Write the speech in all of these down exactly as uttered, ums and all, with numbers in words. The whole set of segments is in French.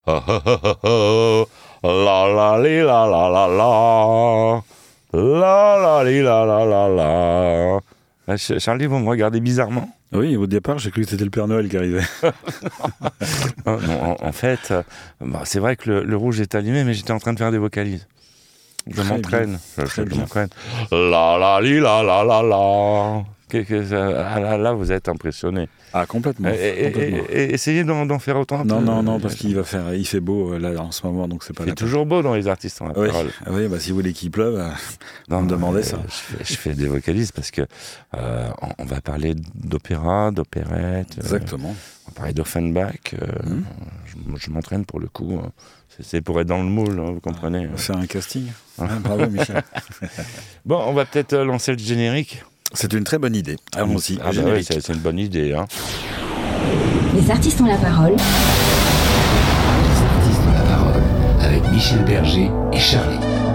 Ah, ah, ah, ah, ah. La la li la la la la. La la li la la la la. Ah, Charlie, vous me regardez bizarrement. Oui, au départ, j'ai cru que c'était le Père Noël qui arrivait. non, en, en fait, euh, bah, c'est vrai que le, le rouge est allumé, mais j'étais en train de faire des vocalises. Je Très m'entraîne. bien. Je, Très je bien. m'entraîne. La la li la la la la. Que, que, ça- ah, là, là, vous êtes impressionné. Ah, complètement. Et, et- complètement. et- et essayez d'en, d'en faire autant. un Non, peu. non, non, parce qu'il va faire, il fait beau euh, là en ce moment, donc c'est pas Il fait la peine. toujours beau dans les artistes en la Oui, parole. oui, bah si vous voulez qu'il pleuve, euh, Non, on me demandait euh, ça. Je fais, je fais des vocalises parce que euh, on, on va parler d'opéra, d'opérette. euh, Exactement. on va parler d'Offenbach. euh, Mhm. je, je m'entraîne pour le coup. hein. C'est, c'est pour être dans le moule, hein, vous comprenez. On va faire un casting. Ah, bravo, Michel. Bon, on va peut-être euh, lancer le générique. C'est une très bonne idée. Allons-y. Ah bah générique. ouais, c'est, c'est une bonne idée. Hein. Les artistes ont la parole. Les artistes ont la parole avec Michel Berger et Charlie.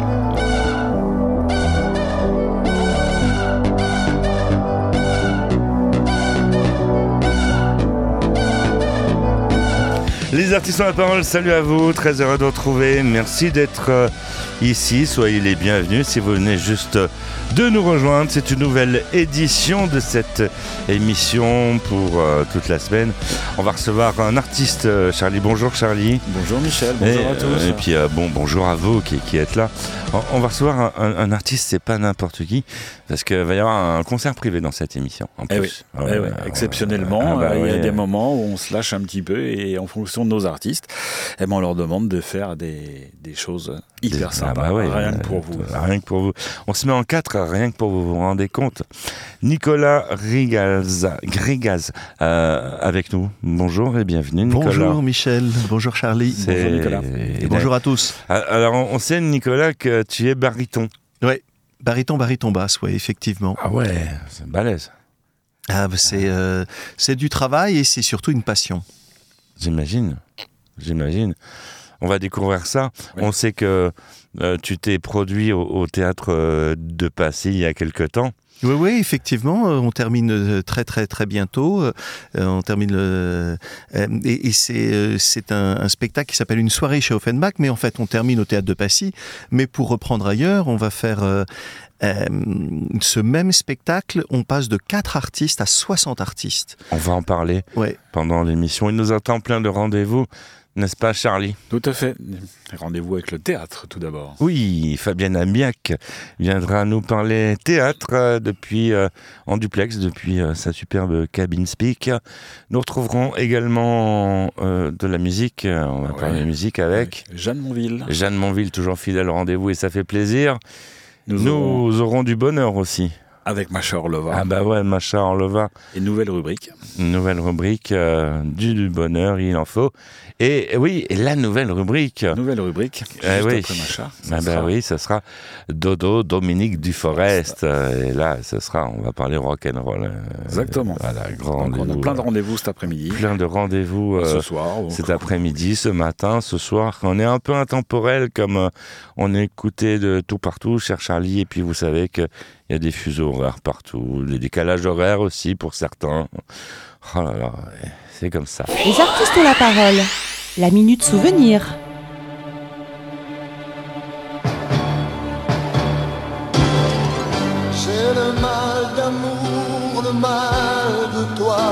Les artistes ont la parole, salut à vous, très heureux de vous retrouver. Merci d'être euh, ici, soyez les bienvenus si vous venez juste de nous rejoindre. C'est une nouvelle édition de cette émission pour euh, toute la semaine. On va recevoir un artiste, euh, Charlie. Bonjour Charlie. Bonjour Michel, bonjour et, à tous. euh, et puis euh, bon, bonjour à vous qui, qui êtes là. On, on va recevoir un, un- un artiste, c'est pas n'importe qui, parce qu'il va y avoir un concert privé dans cette émission. En Eh plus. oui, eh oui, exceptionnellement, Ah bah euh, il y a oui. des moments où on se lâche un petit peu et en fonction de nos artistes, eh ben on leur demande de faire des, des choses hyper Ah sympas, bah ouais, rien euh, que pour vous. Rien que pour vous. On se met en quatre, rien que pour vous, vous vous rendez compte. Nicolas Rigaz, Grigaz euh, avec nous. Bonjour et bienvenue Nicolas. Bonjour Michel, bonjour Charlie, C'est- Bonjour, Nicolas. et bonjour à tous. Alors on sait Nicolas que tu es baryton. Ouais, baryton, baryton basse, ouais, effectivement. Ah ouais, c'est balèze. Ah, bah, c'est euh, c'est du travail et c'est surtout une passion. J'imagine, j'imagine. On va découvrir ça. Oui. On sait que euh, tu t'es produit au, au théâtre euh, de Passy il y a quelque temps. Oui, oui, effectivement, euh, on termine euh, très très très bientôt. euh, on termine le, euh, et, et c'est euh, c'est un, un spectacle qui s'appelle Une soirée chez Offenbach, mais en fait on termine au théâtre de Passy. Mais pour reprendre ailleurs, on va faire euh, euh, ce même spectacle. On passe de quatre artistes à soixante artistes. On va en parler Ouais. pendant l'émission. Il nous attend plein de rendez-vous, n'est-ce pas Charlie ? Tout à fait. Rendez-vous avec le théâtre tout d'abord. Oui, Fabienne Amiac viendra nous parler théâtre euh, depuis euh, en duplex, depuis euh, sa superbe cabine speak. Nous retrouverons également euh, de la musique. euh, On va Ouais. parler musique avec Avec Jeanne Monville. Jeanne Monville, toujours fidèle au rendez-vous et ça fait plaisir. Nous, Nous, aurons aurons du bonheur aussi. avec Macha Orlova. Ah bah ouais, Macha Orlova, Et nouvelle rubrique. une nouvelle rubrique, euh, du, du bonheur, il en faut. Et et oui, et la nouvelle rubrique. Nouvelle rubrique. Eh juste oui. après Macha. Ça Ah bah sera- oui, ce sera Dodo Dominique Duforest. Euh, Et là, ce sera, on va parler rock'n'roll. euh, Exactement. Voilà, grand Donc on a rendez-vous, plein de euh, rendez-vous cet après-midi. plein de rendez-vous euh, ce soir. ou- cet après-midi, ce matin, ce soir. On est un peu intemporel, comme euh, on est écouté de tout partout, cher Charlie. Et puis vous savez qu'il y a des fuseaux horaires partout, des décalages horaires aussi pour certains. Oh là là, ouais, c'est comme ça. Les artistes ont la parole. La minute souvenir. J'ai le mal d'amour, le mal de toi.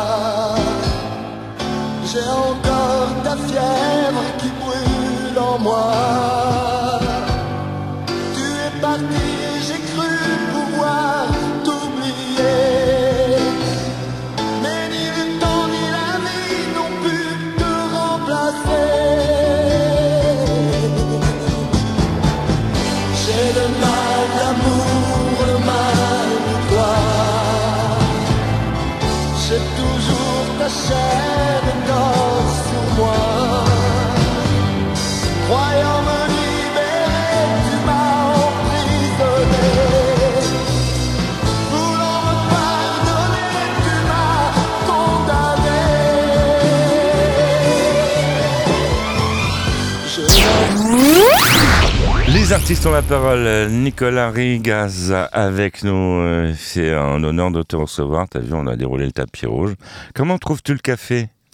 J'ai encore ta fièvre qui brûle en moi. Tu es parti, j'ai cru pouvoir t'oublier. Mais ni le temps ni la vie n'ont pu te remplacer. J'ai le mal d'amour, le mal de toi. J'ai toujours ta chair d'or sur moi. Croyant me libérer, tu m'as emprisonné. Voulant me pardonner, tu m'as condamné. Je Les artistes ont la parole. Nicolas Rigaz avec nous. Euh, C'est un honneur de te recevoir. T'as vu, on a déroulé le tapis rouge. Comment trouves-tu le café ?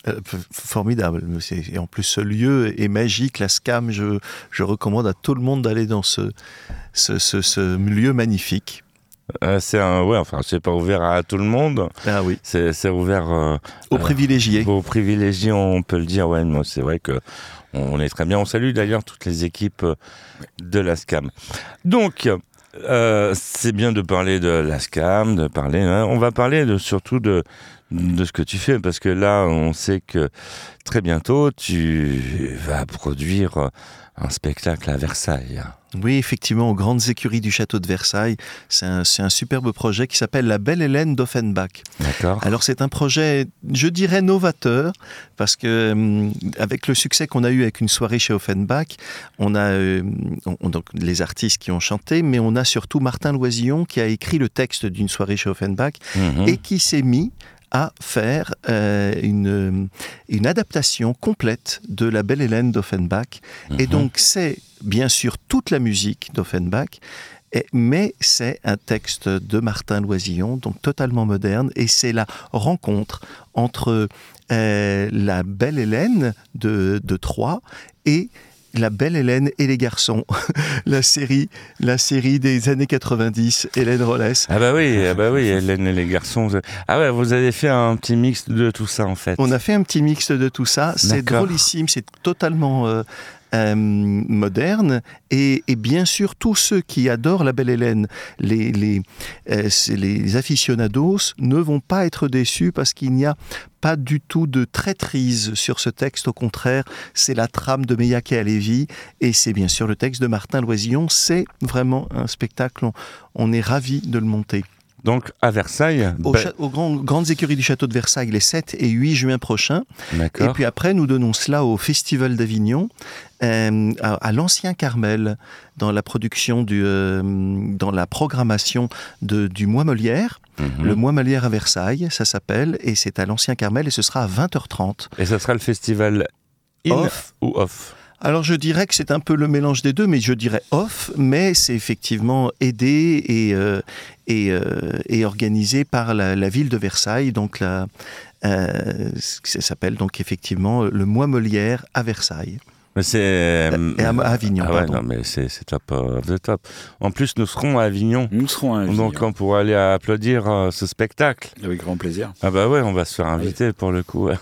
Euh, f- formidable. C'est- Et en plus, ce lieu est magique. La SCAM, je, je recommande à tout le monde d'aller dans ce, ce, ce, ce lieu magnifique. Euh, c'est un, ouais, enfin, c'est pas ouvert à tout le monde. Ah oui, C'est, c'est ouvert euh, aux euh, privilégiés. aux privilégiés, on peut le dire. Ouais, moi, c'est vrai que on est très bien. On salue d'ailleurs toutes les équipes euh, de la SCAM. Donc, euh, c'est bien de parler de la SCAM, de parler. Hein, on va parler de, surtout de de ce que tu fais, parce que là, on sait que très bientôt, tu vas produire un spectacle à Versailles. Oui, effectivement, aux grandes écuries du château de Versailles. C'est un, c'est un superbe projet qui s'appelle La Belle Hélène d'Offenbach. D'accord. Alors c'est un projet, je dirais, novateur, parce que hum, avec le succès qu'on a eu avec une soirée chez Offenbach, on a euh, on- donc les artistes qui ont chanté, mais on a surtout Martin Loisillon qui a écrit le texte d'une soirée chez Offenbach Mhm. et qui s'est mis à faire euh, une, une adaptation complète de La Belle Hélène d'Offenbach. Et Mhm. donc c'est bien sûr toute la musique d'Offenbach, et- mais c'est un texte de Martin Loisillon, donc totalement moderne, et c'est la rencontre entre euh, la Belle Hélène de, de Troyes et La Belle Hélène et les garçons, la série, la série des années quatre-vingt-dix, Hélène Rollès. Ah bah oui, ah bah oui, Hélène et les garçons. je- Ah ouais, vous avez fait un petit mix de tout ça en fait. On a fait un petit mix de tout ça. C'est D'accord. drôlissime, c'est totalement euh, euh, moderne. Et, et bien sûr, tous ceux qui adorent La Belle Hélène, les, les, euh, c'est les aficionados, ne vont pas être déçus parce qu'il n'y a pas du tout de traîtrise sur ce texte. Au contraire, c'est la trame de Méac et Halévy et c'est bien sûr le texte de Martin Loisillon. C'est vraiment un spectacle. On, on est ravis de le monter. Donc à Versailles. Au bah- cha- aux grands- grandes écuries du château de Versailles les sept et huit juin prochains. Et D'accord. puis après, nous donnons cela au Festival d'Avignon, euh, à, à l'Ancien Carmel, dans la production, du, euh, dans la programmation de, du Mois Molière. Mhm. Le Mois Molière à Versailles, ça s'appelle, et c'est à l'Ancien Carmel, et ce sera à vingt heures trente. Et ça sera le festival in Off. ou off. Alors je dirais que c'est un peu le mélange des deux, mais je dirais off, mais c'est effectivement aidé et, euh, et, euh, et organisé par la, la ville de Versailles, donc la, euh, ça s'appelle donc effectivement le Mois Molière à Versailles. Mais c'est. euh, Et à, à Avignon, Ah ouais, pardon. non, mais c'est, c'est top euh, of the top. En plus, nous serons à Avignon. Nous serons invités. Donc on pourra aller applaudir euh, ce spectacle. Avec grand plaisir. Ah bah ouais, on va se faire inviter pour le coup.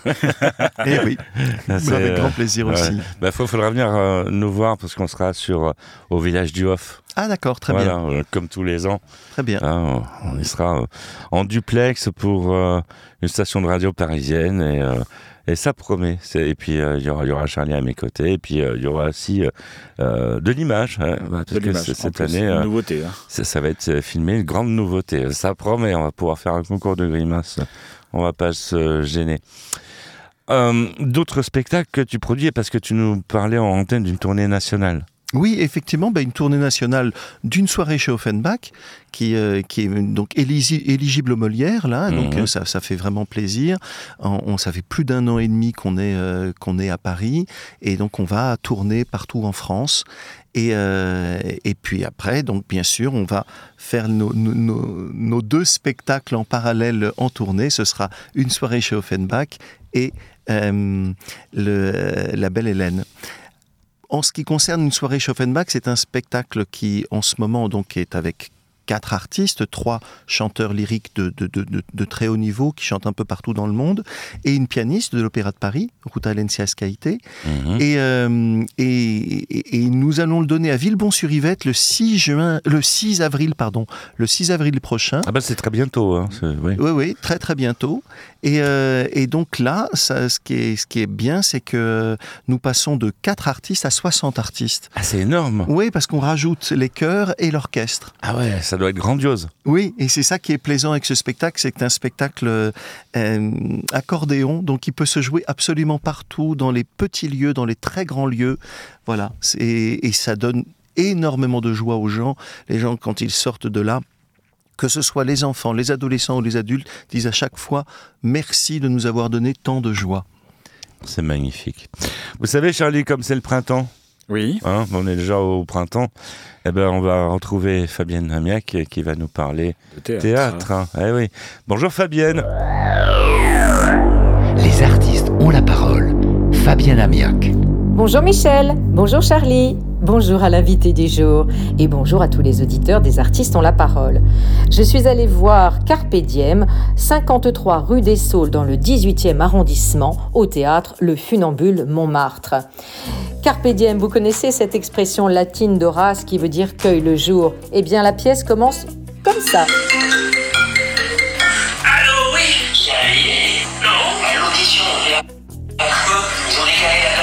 Eh oui, C'est, avec euh, grand plaisir ouais. aussi. Bah faut, faudra venir euh, nous voir parce qu'on sera sur euh, au village du Off. Ah d'accord, très Voilà, bien, euh, comme tous les ans. très bien. Hein, on on y sera euh, en duplex pour euh, une station de radio parisienne et, euh, et ça promet. C'est, et puis euh, il y, aura, il y aura Charlie à mes côtés et puis euh, il y aura aussi euh, euh, de l'image. Hein, bah, parce De que l'image, c'est- en cette plus, année, une euh, nouveauté. Hein. ça, ça va être filmé, une grande nouveauté. Ça promet, on va pouvoir faire un concours de grimaces. On va pas se gêner. Euh, d'autres spectacles que tu produis, parce que tu nous parlais en antenne d'une tournée nationale. Oui, effectivement, bah, une tournée nationale d'une soirée chez Offenbach, qui, euh, qui est donc élisi- éligible au Molière, là, donc Mhm. euh, ça, ça fait vraiment plaisir. On, on- ça fait plus d'un an et demi qu'on est, euh, qu'on est à Paris, et donc on va tourner partout en France. Et, euh, et puis après, donc bien sûr, on va faire nos, nos- nos- nos deux spectacles en parallèle en tournée. Ce sera une soirée chez Offenbach et euh, le, La Belle Hélène. En ce qui concerne une soirée chez Offenbach, c'est un spectacle qui, en ce moment, donc, est avec quatre artistes, trois chanteurs lyriques de, de, de, de, de très haut niveau qui chantent un peu partout dans le monde, et une pianiste de l'Opéra de Paris, Ruta Alencia Scaite. Mhm. Et, euh, et, et, et nous allons le donner à Villebon-sur-Yvette le six juin, le six avril, pardon, le six avril prochain. Ah bah c'est très bientôt. Hein, c'est- oui. Oui, oui, très très bientôt. Et, euh, et donc là, ça, ce, qui est, ce qui est bien, c'est que nous passons de quatre artistes à soixante artistes. Ah c'est énorme. Oui, parce qu'on rajoute les chœurs et l'orchestre. Ah ouais, ça doit être grandiose. Oui, et c'est ça qui est plaisant avec ce spectacle, c'est que c'est un spectacle euh, accordéon, donc il peut se jouer absolument partout, dans les petits lieux, dans les très grands lieux. Voilà, C'est- et ça donne énormément de joie aux gens. Les gens, quand ils sortent de là, que ce soit les enfants, les adolescents ou les adultes, disent à chaque fois « merci de nous avoir donné tant de joie ». C'est magnifique. Vous savez Charlie, comme c'est le printemps, Oui. hein, on est déjà au printemps, eh ben on va retrouver Fabienne Amiac qui va nous parler Le théâtre. théâtre. hein. Eh oui. Bonjour Fabienne. Les artistes ont la parole. Fabienne Amiac. Bonjour Michel, bonjour Charlie, bonjour à l'invité du jour et bonjour à tous les auditeurs des artistes ont la parole. Je suis allée voir Carpe Diem, cinquante-trois rue des Saules dans le dix-huitième arrondissement, au théâtre Le Funambule Montmartre. Carpe Diem, vous connaissez cette expression latine d'Horace qui veut dire cueille le jour. Eh bien la pièce commence comme ça. Allô, oui, ça y est. Non, à l'audition, on verra. Quoi ? Ils ont décalé la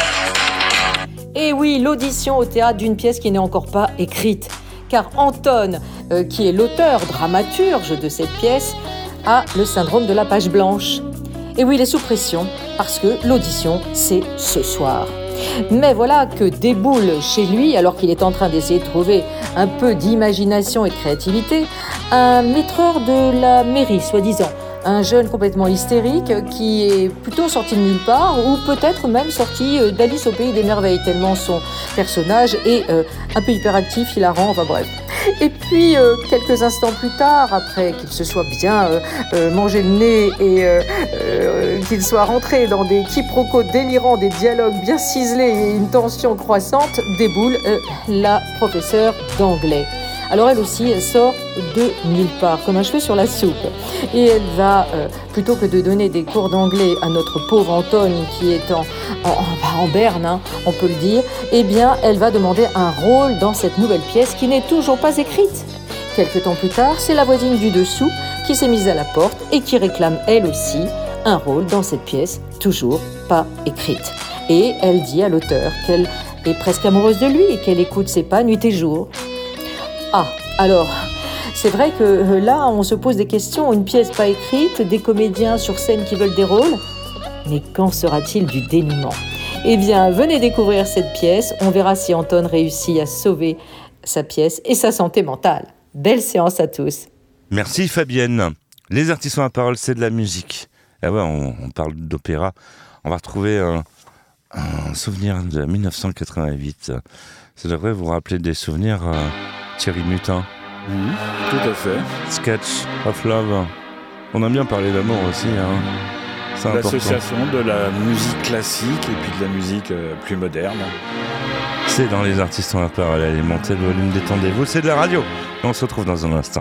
date. Et oui, l'audition au théâtre d'une pièce qui n'est encore pas écrite. Car Anton, euh, qui est l'auteur, dramaturge de cette pièce, a le syndrome de la page blanche. Et oui, il est sous pression, parce que l'audition, c'est ce soir. Mais voilà que déboule chez lui, alors qu'il est en train d'essayer de trouver un peu d'imagination et de créativité, un maîtreur de la mairie, soi-disant. Un jeune complètement hystérique qui est plutôt sorti de nulle part ou peut-être même sorti d'Alice au Pays des Merveilles, tellement son personnage est euh, un peu hyperactif, hilarant, enfin bref. Et puis, euh, quelques instants plus tard, après qu'il se soit bien euh, euh, mangé le nez et euh, euh, qu'il soit rentré dans des quiproquos délirants, des dialogues bien ciselés et une tension croissante, déboule euh, la professeure d'anglais. Alors elle aussi, elle sort de nulle part, comme un cheveu sur la soupe. Et elle va, euh, plutôt que de donner des cours d'anglais à notre pauvre Anton, qui est en, en, en, en berne, hein, on peut le dire, eh bien, elle va demander un rôle dans cette nouvelle pièce qui n'est toujours pas écrite. Quelque temps plus tard, c'est la voisine du dessous qui s'est mise à la porte et qui réclame, elle aussi, un rôle dans cette pièce toujours pas écrite. Et elle dit à l'auteur qu'elle est presque amoureuse de lui et qu'elle écoute ses pas nuit et jour. Ah, alors, c'est vrai que là, on se pose des questions, une pièce pas écrite, des comédiens sur scène qui veulent des rôles. Mais quand sera-t-il du dénouement ? Eh bien, venez découvrir cette pièce, on verra si Anton réussit à sauver sa pièce et sa santé mentale. Belle séance à tous. Merci Fabienne. Les artistes ont la parole, c'est de la musique. Ah ouais, on, on parle d'opéra. On va retrouver un, un souvenir de dix-neuf cent quatre-vingt-huit. Ça devrait vous rappeler des souvenirs... Euh, Thierry Mutin. Mmh, tout à fait. Sketch of Love. On a bien parlé d'amour aussi. Hein. C'est important. L'association de la musique classique et puis de la musique euh, plus moderne. C'est dans les artistes ont la parole. Allez, montez le volume, détendez-vous. C'est de la radio. On se retrouve dans un instant.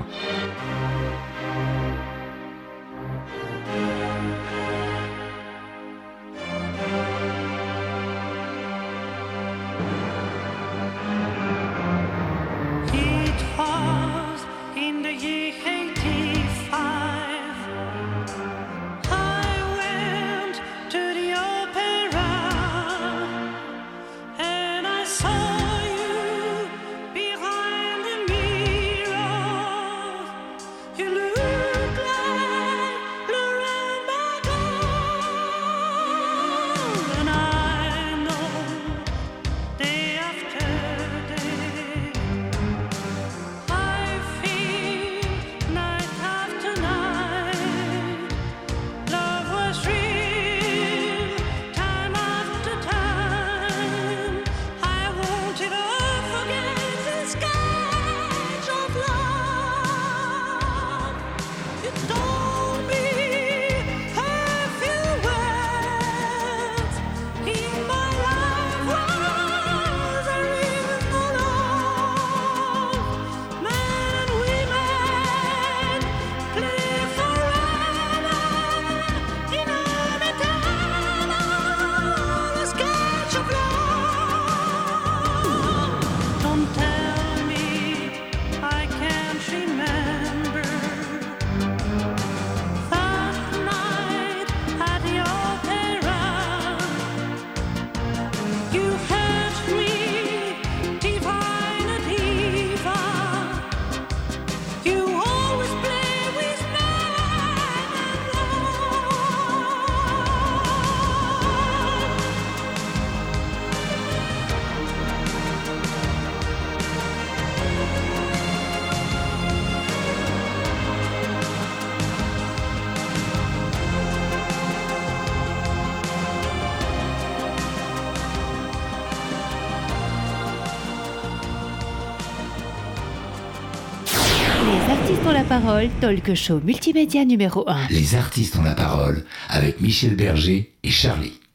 Les artistes ont la parole, talk show multimédia numéro un. Les artistes ont la parole avec Michel Berger et Charlie.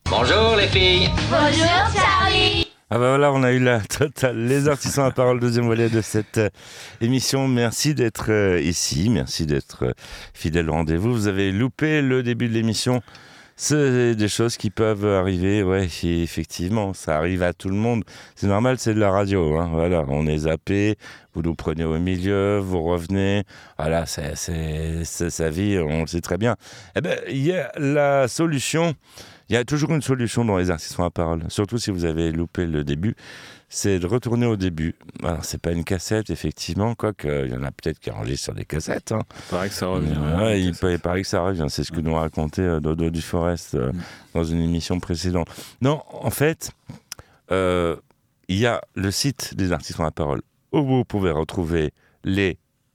Bonjour les filles. Bonjour Charlie. Ah bah voilà, on a eu la totale. Les artistes ont la parole, deuxième volet de cette euh, émission. Merci d'être euh, ici, merci d'être euh, fidèle au rendez-vous. Vous avez loupé le début de l'émission. C'est des choses qui peuvent arriver, ouais, effectivement, ça arrive à tout le monde. C'est normal, c'est de la radio, hein, voilà, on est zappé, vous nous prenez au milieu, vous revenez, voilà, c'est, c'est, c'est sa vie, on le sait très bien. Eh ben, il y a la solution, il y a toujours une solution dans les artistes ont la parole, surtout si vous avez loupé le début, c'est de retourner au début. Alors, c'est pas une cassette, effectivement, quoique il y en a peut-être qui enregistrent sur des cassettes. Hein. Il paraît que ça revient. Ouais, il, il paraît que ça revient, c'est ce que nous racontait euh, Dodo Duforest euh, mm. dans une émission précédente. Non, en fait, euh, il y a le site des artistes ont la parole où vous pouvez retrouver les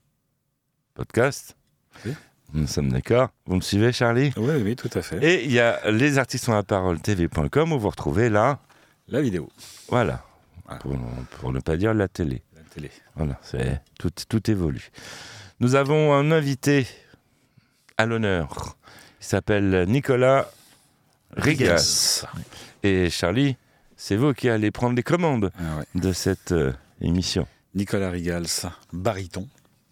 podcasts. Oui. Nous sommes d'accord. Vous me suivez, Charlie ? Oui, oui, tout à fait. Et il y a les artistes ont la parole T V point com où vous retrouvez là la vidéo. Voilà. Pour, pour ne pas dire la télé. La télé. Voilà, c'est, tout, tout évolue. Nous avons un invité à l'honneur. Il s'appelle Nicolas Rigas. Et Charlie, c'est vous qui allez prendre les commandes ah ouais. de cette euh, émission. Nicolas Rigas, baryton.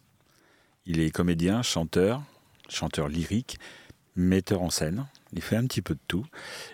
Il est comédien, chanteur, chanteur lyrique, metteur en scène. Il fait un petit peu de tout.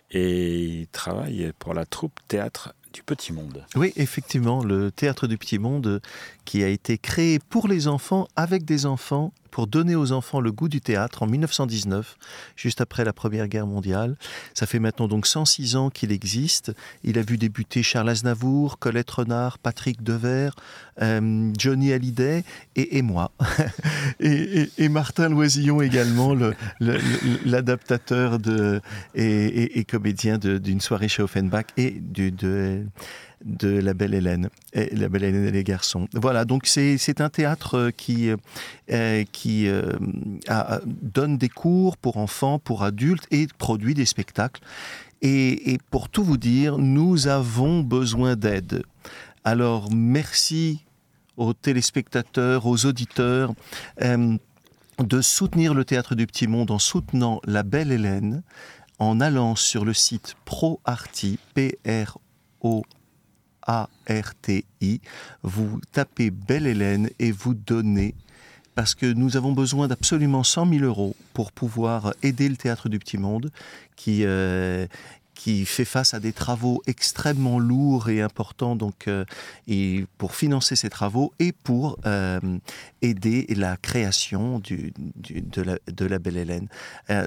Et il travaille pour la troupe théâtre du Petit Monde. Oui, effectivement, le Théâtre du Petit Monde qui a été créé pour les enfants, avec des enfants, pour donner aux enfants le goût du théâtre en dix-neuf cent dix-neuf, juste après la Première Guerre mondiale. Ça fait maintenant donc cent six ans qu'il existe. Il a vu débuter Charles Aznavour, Colette Renard, Patrick Devers, euh, Johnny Hallyday et, et moi. et, et, et Martin Loisillon également, le, le, l'adaptateur de, et, et, et comédien de, d'une soirée chez Offenbach et du, de... de La Belle Hélène, et La Belle Hélène et les garçons. Voilà, donc c'est, c'est un théâtre qui, euh, qui euh, a, donne des cours pour enfants, pour adultes et produit des spectacles. Et, et pour tout vous dire, nous avons besoin d'aide. Alors, merci aux téléspectateurs, aux auditeurs, euh, de soutenir le Théâtre du Petit Monde en soutenant La Belle Hélène, en allant sur le site ProArti, P R O A R T I, vous tapez Belle Hélène et vous donnez, parce que nous avons besoin d'absolument cent mille euros pour pouvoir aider le Théâtre du Petit Monde, qui, euh, qui fait face à des travaux extrêmement lourds et importants, donc, euh, et pour financer ces travaux et pour euh, aider la création du, du, de, la, de la Belle Hélène. Euh,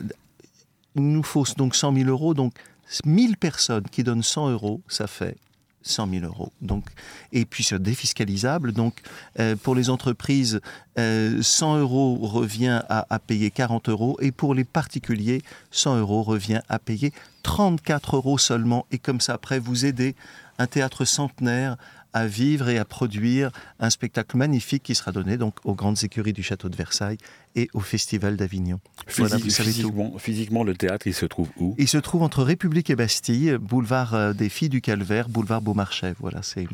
il nous faut donc cent mille euros, donc mille personnes qui donnent cent euros, ça fait cent mille euros. Donc, et puis c'est défiscalisable. Donc, euh, pour les entreprises, euh, cent euros revient à, à payer quarante euros. Et pour les particuliers, cent euros revient à payer trente-quatre euros seulement. Et comme ça, après, vous aidez un théâtre centenaire à vivre et à produire un spectacle magnifique qui sera donné donc aux grandes écuries du château de Versailles et au Festival d'Avignon. Physique, voilà, vous savez physiquement, tout. Physiquement, le théâtre, il se trouve où ? Il se trouve entre République et Bastille, boulevard des Filles du Calvaire, boulevard Beaumarchais. Voilà, c'est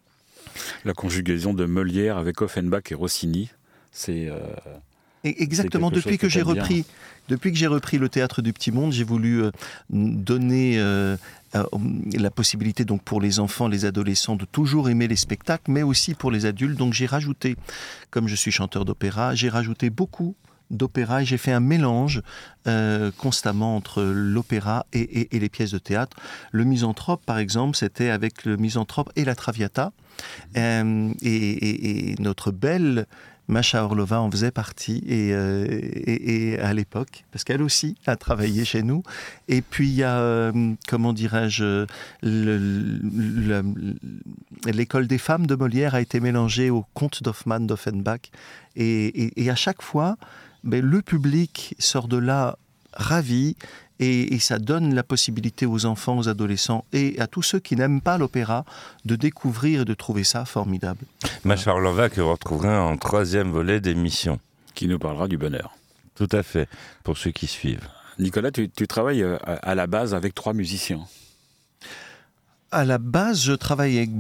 la conjugaison de Molière avec Offenbach et Rossini. C'est euh... Exactement, depuis que, que j'ai repris, depuis que j'ai repris le Théâtre du Petit Monde, j'ai voulu euh, donner euh, euh, la possibilité donc pour les enfants, les adolescents de toujours aimer les spectacles, mais aussi pour les adultes. Donc j'ai rajouté, comme je suis chanteur d'opéra, j'ai rajouté beaucoup d'opéra et j'ai fait un mélange euh, constamment entre l'opéra et, et, et les pièces de théâtre. Le Misanthrope, par exemple, c'était avec le Misanthrope et la Traviata. Euh, et, et, et notre belle Masha Orlova en faisait partie et, euh, et, et à l'époque, parce qu'elle aussi a travaillé chez nous. Et puis il y a, euh, comment dirais-je, le, le, le, l'école des femmes de Molière a été mélangée au conte d'Hoffmann d'Offenbach. Et, et, et à chaque fois, ben, le public sort de là ravi. Et, et ça donne la possibilité aux enfants, aux adolescents et à tous ceux qui n'aiment pas l'opéra de découvrir et de trouver ça formidable. Masha Orlova que vous retrouverez en troisième volet d'émission. Qui nous parlera du bonheur. Tout à fait, pour ceux qui suivent. Nicolas, tu, tu travailles à la base avec trois musiciens. À la base, je travaille avec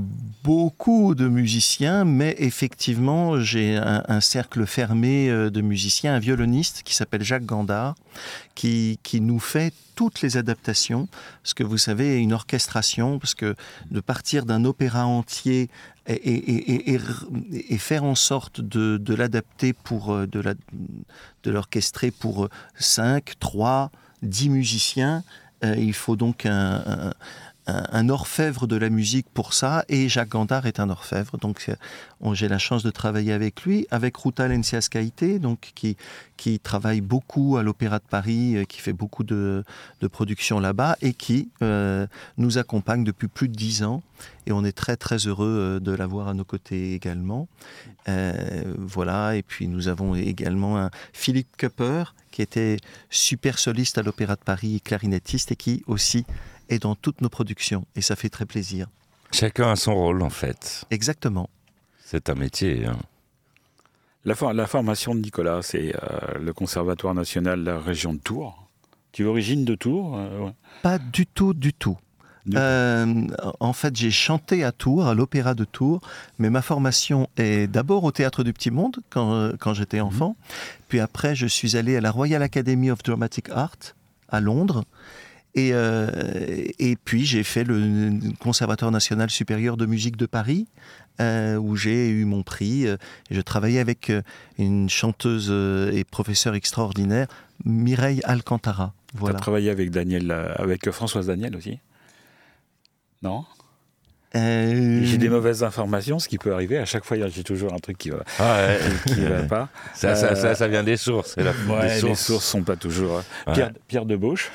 beaucoup de musiciens, mais effectivement, j'ai un, un cercle fermé de musiciens, un violoniste qui s'appelle Jacques Gandard, qui, qui nous fait toutes les adaptations. Parce que vous savez, une orchestration, parce que de partir d'un opéra entier et, et, et, et, et faire en sorte de, de l'adapter pour, de, la, de l'orchestrer pour cinq, trois, dix musiciens, euh, il faut donc un... un un orfèvre de la musique pour ça, et Jacques Gandard est un orfèvre, donc on, j'ai la chance de travailler avec lui, avec Ruta Lenciascaite, donc qui, qui travaille beaucoup à l'Opéra de Paris, qui fait beaucoup de, de productions là-bas, et qui euh, nous accompagne depuis plus de dix ans, et on est très très heureux de l'avoir à nos côtés également. Euh, voilà, et puis nous avons également un Philippe Kupper, qui était super soliste à l'Opéra de Paris, clarinettiste, et qui aussi et dans toutes nos productions, et ça fait très plaisir. Chacun a son rôle, en fait. Exactement. C'est un métier. Hein. La, for- la formation de Nicolas, c'est euh, le Conservatoire national de la région de Tours. Tu es origine de Tours euh, ouais. Pas du tout, du tout. Euh, en fait, j'ai chanté à Tours, à l'Opéra de Tours, mais ma formation est d'abord au Théâtre du Petit Monde, quand, quand j'étais enfant. Mmh. Puis après, je suis allé à la Royal Academy of Dramatic Art, à Londres. Et, euh, et puis j'ai fait le Conservatoire national supérieur de musique de Paris, euh, où j'ai eu mon prix. Je travaillais avec une chanteuse et professeure extraordinaire, Mireille Alcantara. Voilà. Tu as travaillé avec, Daniel, avec Françoise Daniel aussi ? Non ? Euh... J'ai des mauvaises informations, ce qui peut arriver. À chaque fois, j'ai toujours un truc qui va, ah ouais. qui va pas. Ça, euh... ça, ça, ça vient des sources. La... Ouais, les sources. Les sources sont pas toujours. Ouais. Pierre, Pierre Debauche.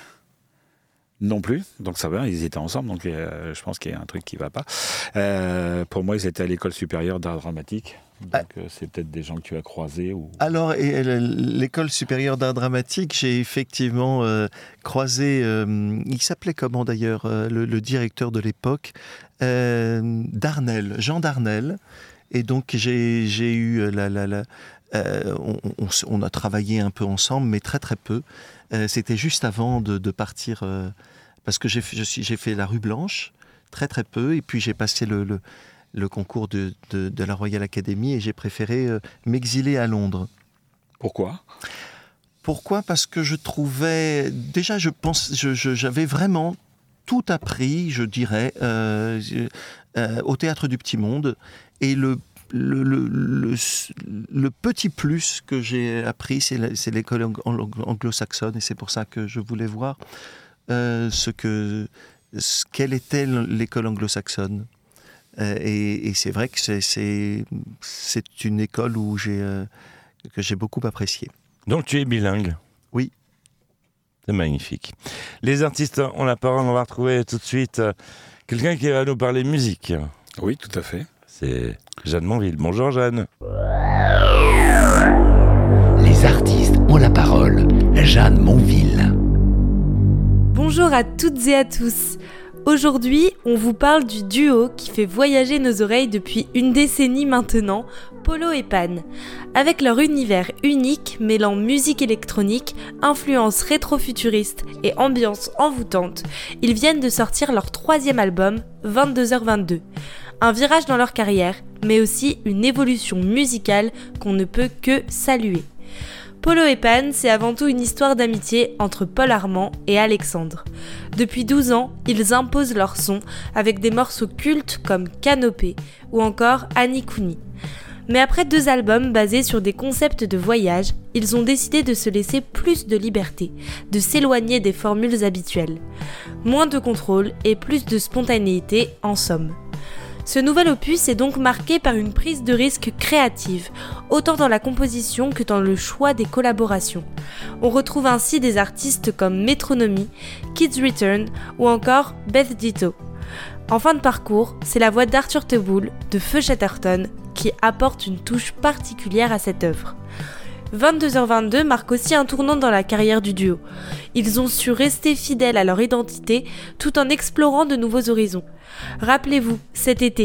Non plus, donc ça va, ils étaient ensemble, donc euh, je pense qu'il y a un truc qui ne va pas. Euh, pour moi, ils étaient à l'école supérieure d'art dramatique, donc ah. euh, c'est peut-être des gens que tu as croisés. Ou... Alors, et, l'école supérieure d'art dramatique, j'ai effectivement euh, croisé, euh, il s'appelait comment d'ailleurs, euh, le, le directeur de l'époque, euh, Darnel, Jean Darnel, et donc j'ai, j'ai eu la... la, la Euh, on, on, on a travaillé un peu ensemble, mais très très peu. Euh, c'était juste avant de, de partir, euh, parce que j'ai, je suis, j'ai fait la Rue Blanche, très très peu, et puis j'ai passé le, le, le concours de, de, de la Royal Academy, et j'ai préféré euh, m'exiler à Londres. Pourquoi ? Pourquoi ? Parce que je trouvais... Déjà, je pense, je, je, j'avais vraiment tout appris, je dirais, euh, euh, au Théâtre du Petit Monde, et le Le, le, le, le petit plus que j'ai appris, c'est, la, c'est l'école anglo-saxonne, et c'est pour ça que je voulais voir euh, ce que, ce, quelle était l'école anglo-saxonne. Euh, et, et c'est vrai que c'est, c'est, c'est une école où j'ai, euh, que j'ai beaucoup appréciée. Donc tu es bilingue ? Oui. C'est magnifique. Les artistes ont la parole, on va retrouver tout de suite euh, quelqu'un qui va nous parler musique. Oui, tout à fait. C'est Jeanne Monville. Bonjour Jeanne. Les artistes ont la parole. Jeanne Monville. Bonjour à toutes et à tous. Aujourd'hui, on vous parle du duo qui fait voyager nos oreilles depuis une décennie maintenant, Polo et Pan. Avec leur univers unique mêlant musique électronique, influence rétro-futuriste et ambiance envoûtante, ils viennent de sortir leur troisième album, vingt-deux heures vingt-deux. Un virage dans leur carrière, mais aussi une évolution musicale qu'on ne peut que saluer. Polo et Pan, c'est avant tout une histoire d'amitié entre Paul Armand et Alexandre. Depuis douze ans, ils imposent leur son avec des morceaux cultes comme Canopée ou encore Annie Cooney. Mais après deux albums basés sur des concepts de voyage, ils ont décidé de se laisser plus de liberté, de s'éloigner des formules habituelles. Moins de contrôle et plus de spontanéité en somme. Ce nouvel opus est donc marqué par une prise de risque créative, autant dans la composition que dans le choix des collaborations. On retrouve ainsi des artistes comme Metronomy, Kids Return ou encore Beth Ditto. En fin de parcours, c'est la voix d'Arthur Teboul, de Feu Chatterton, qui apporte une touche particulière à cette œuvre. vingt-deux heures vingt-deux marque aussi un tournant dans la carrière du duo. Ils ont su rester fidèles à leur identité tout en explorant de nouveaux horizons. Rappelez-vous, cet été,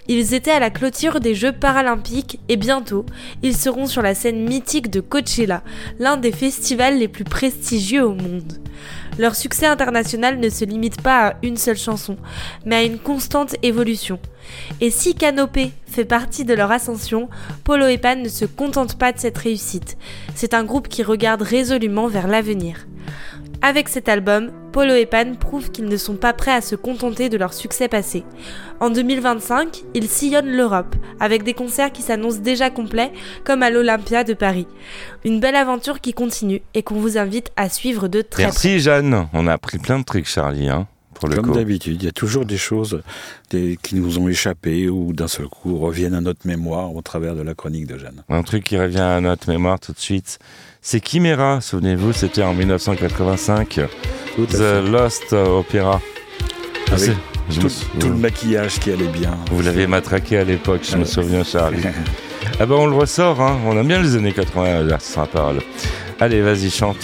Ils étaient à la clôture des Jeux paralympiques et bientôt, ils seront sur la scène mythique de Coachella, l'un des festivals les plus prestigieux au monde. Leur succès international ne se limite pas à une seule chanson, mais à une constante évolution. Et si Canopée fait partie de leur ascension, Polo et Pan ne se contentent pas de cette réussite. C'est un groupe qui regarde résolument vers l'avenir. Avec cet album, Polo et Pan prouvent qu'ils ne sont pas prêts à se contenter de leur succès passé. En deux mille vingt-cinq, ils sillonnent l'Europe, avec des concerts qui s'annoncent déjà complets, comme à l'Olympia de Paris. Une belle aventure qui continue et qu'on vous invite à suivre de très Merci près. Jeanne, on a appris plein de trucs Charlie. Hein, pour le Comme coup. d'habitude, il y a toujours des choses des, qui nous ont échappé ou d'un seul coup reviennent à notre mémoire au travers de la chronique de Jeanne. Un truc qui revient à notre mémoire tout de suite, c'est Chimera, souvenez-vous, c'était en dix-neuf cent quatre-vingt-cinq, Tout à The fait. Lost Opera. Je Avec sais, je tout, me sou- tout le maquillage qui allait bien. Vous l'avez matraqué à l'époque, je me Ouais. souviens Charlie. Ah ben on le ressort, hein. On aime bien les années quatre-vingts, là, c'est la parole. Allez, vas-y, chante.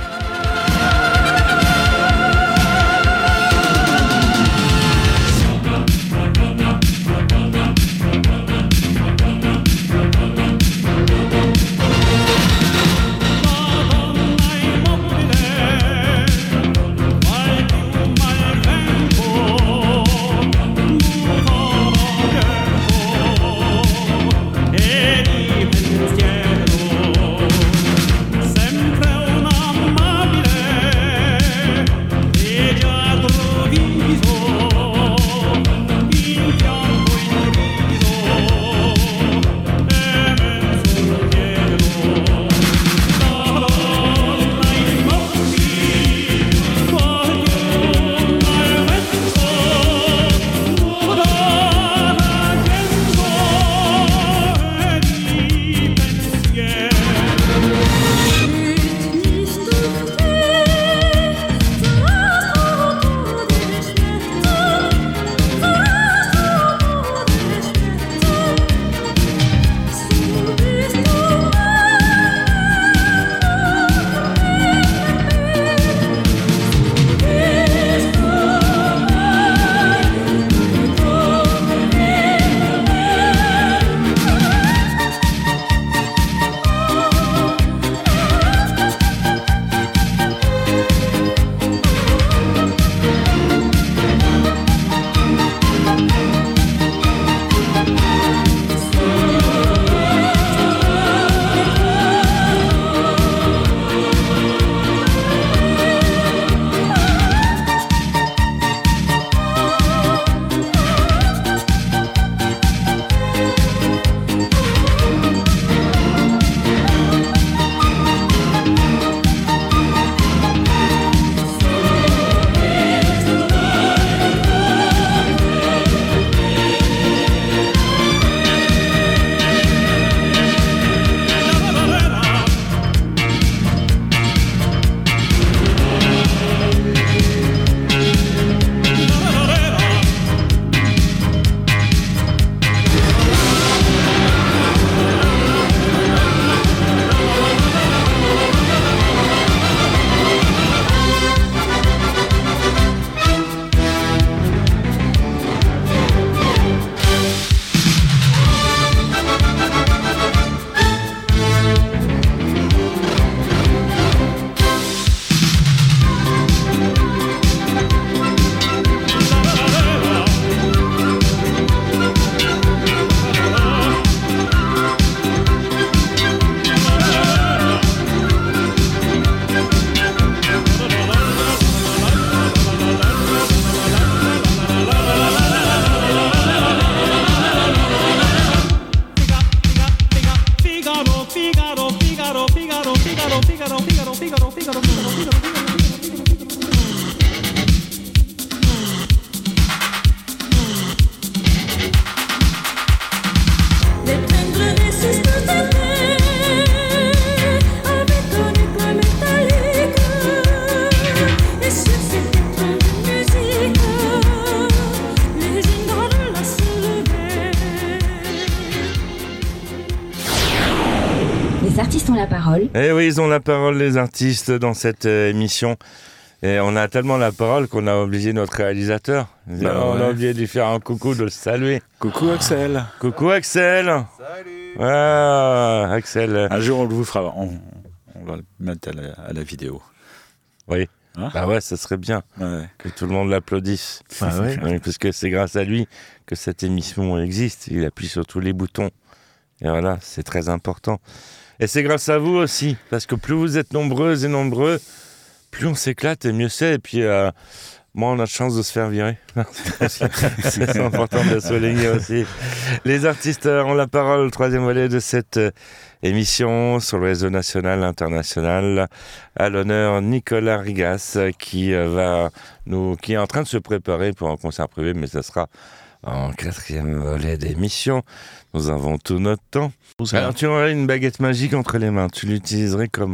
Sempre un'amabile Les artistes ont la parole. Eh oui, ils ont la parole, les artistes, dans cette euh, émission Et on a tellement la parole qu'on a oublié notre réalisateur. Bah on ouais. a oublié de lui faire un coucou, de le saluer. Coucou Axel. Coucou Axel. Salut. Ah, Axel. Un jour on le vous fera, on, on va le mettre à la, à la vidéo. Oui. Hein Bah ouais, ça serait bien Ouais. que tout le monde l'applaudisse. Ah ouais. Oui, parce que c'est grâce à lui que cette émission existe. Il appuie sur tous les boutons. Et voilà, c'est très important. Et c'est grâce à vous aussi, parce que plus vous êtes nombreuses et nombreux, plus on s'éclate et mieux c'est. Et puis, euh, moins on a de chance de se faire virer. C'est important de le souligner aussi. Les artistes ont la parole, le troisième volet de cette euh, émission sur le réseau national, international. À l'honneur, Nicolas Rigas, qui, euh, va nous, qui est en train de se préparer pour un concert privé, mais ça sera en quatrième volet d'émission. Nous avons tout notre temps. Alors, tu aurais une baguette magique entre les mains. Tu l'utiliserais comment ?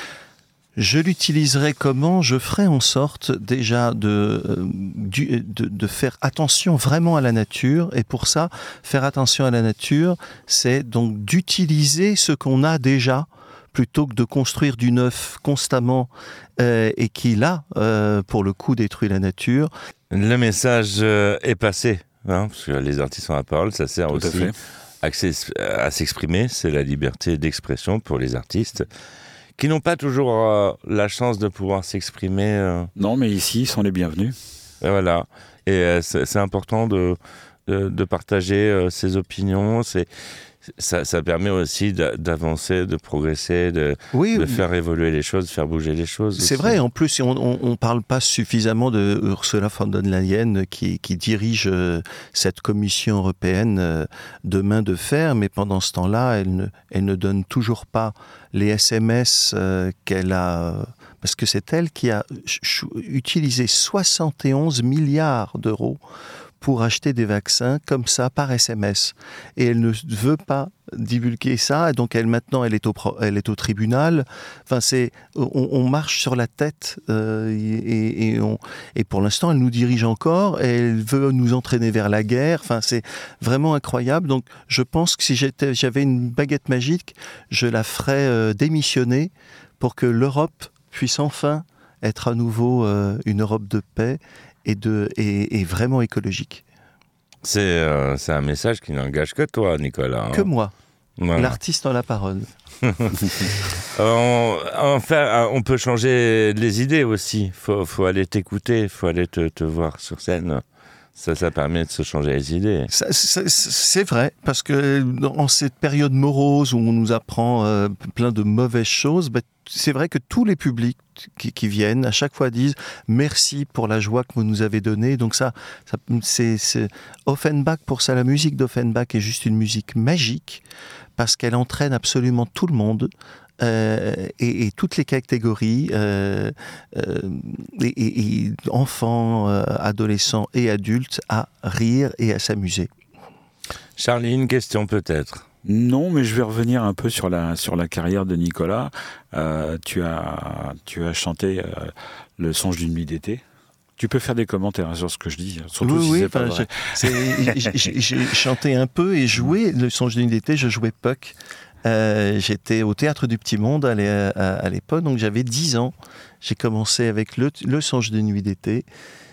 Je l'utiliserai comment ? Je ferai en sorte déjà de, euh, du- de, de faire attention vraiment à la nature. Et pour ça, faire attention à la nature, c'est donc d'utiliser ce qu'on a déjà plutôt que de construire du neuf constamment euh, et qui, là, euh, pour le coup, détruit la nature. Le message euh, est passé, hein, parce que les artistes ont la parole, ça sert Tout à aussi fait. à, s'ex- à s'exprimer, c'est la liberté d'expression pour les artistes qui n'ont pas toujours euh, la chance de pouvoir s'exprimer. euh, Non, mais ici, ils sont les bienvenus. et voilà. Et euh, c'est, c'est important de, de, de partager euh, ses opinions. C'est, ça, ça permet aussi d'a- d'avancer, de progresser, de, Oui, de faire évoluer les choses, de faire bouger les choses. c'est aussi. vrai. En plus, on ne parle pas suffisamment de Ursula von der Leyen qui, qui dirige euh, cette commission européenne euh, de main de fer, mais pendant ce temps-là, elle ne, elle ne donne toujours pas les S M S euh, qu'elle a... euh, parce que c'est elle qui a ch- ch- utilisé soixante et onze milliards d'euros pour acheter des vaccins comme ça par S M S. Et elle ne veut pas divulguer ça, et donc elle maintenant elle est au, pro- elle est au tribunal. Enfin, c'est, on, on marche sur la tête euh, et, et, on, et pour l'instant elle nous dirige encore, et elle veut nous entraîner vers la guerre. Enfin, c'est vraiment incroyable. Donc je pense que si j'étais, j'avais une baguette magique, je la ferais euh, démissionner pour que l'Europe puisse enfin être à nouveau euh, une Europe de paix et, de, et, et vraiment écologique. C'est, euh, c'est un message qui n'engage que toi, Nicolas. hein. Que moi, Voilà. l'artiste en la parole. on, enfin, on peut changer les idées aussi. Faut, faut aller t'écouter, faut aller te, te voir sur scène. Ça, ça permet de se changer les idées. Ça, ça, c'est vrai, parce que en cette période morose où on nous apprend euh, plein de mauvaises choses, bah, c'est vrai que tous les publics qui, qui viennent à chaque fois disent merci pour la joie que vous nous avez donnée. Donc ça, ça c'est, c'est Offenbach, pour ça, la musique d'Offenbach est juste une musique magique parce qu'elle entraîne absolument tout le monde. Euh, et, et toutes les catégories, euh, euh, et, et, et enfants, euh, adolescents et adultes, à rire et à s'amuser. Charlie, une question peut-être. Non, mais je vais revenir un peu sur la, sur la carrière de Nicolas. Euh, tu, as, tu as chanté euh, Le songe d'une nuit d'été. Tu peux faire des commentaires hein, sur ce que je dis, surtout oui, si oui, c'est pas enfin, vrai. je- c'est- j'ai- j'ai j'ai chanté un peu et joué Le songe d'une nuit d'été, je jouais Puck. Euh, j'étais au Théâtre du Petit Monde à l'é- à- à l'époque, donc j'avais dix ans. J'ai commencé avec Le, le songe d'une nuit d'été.